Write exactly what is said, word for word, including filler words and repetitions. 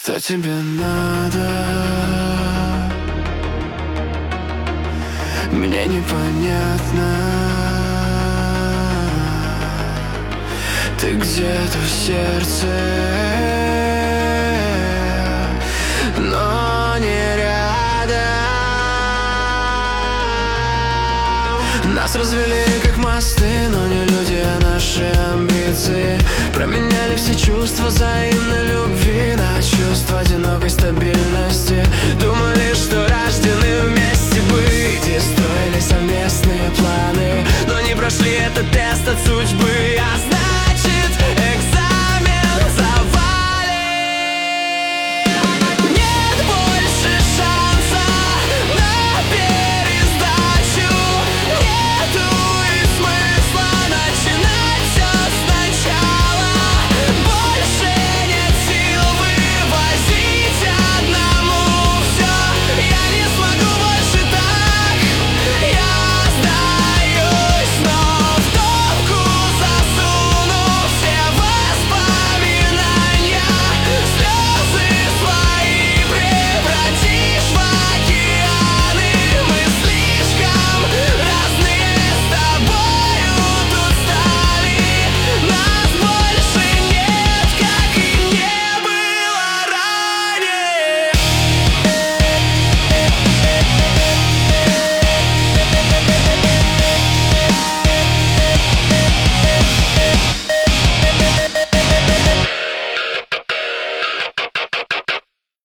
Что тебе надо? Мне непонятно. Ты где-то в сердце, но не рядом. Нас развели как мосты, но не люди, а наши амбиции. Променяли все чувства взаимной любви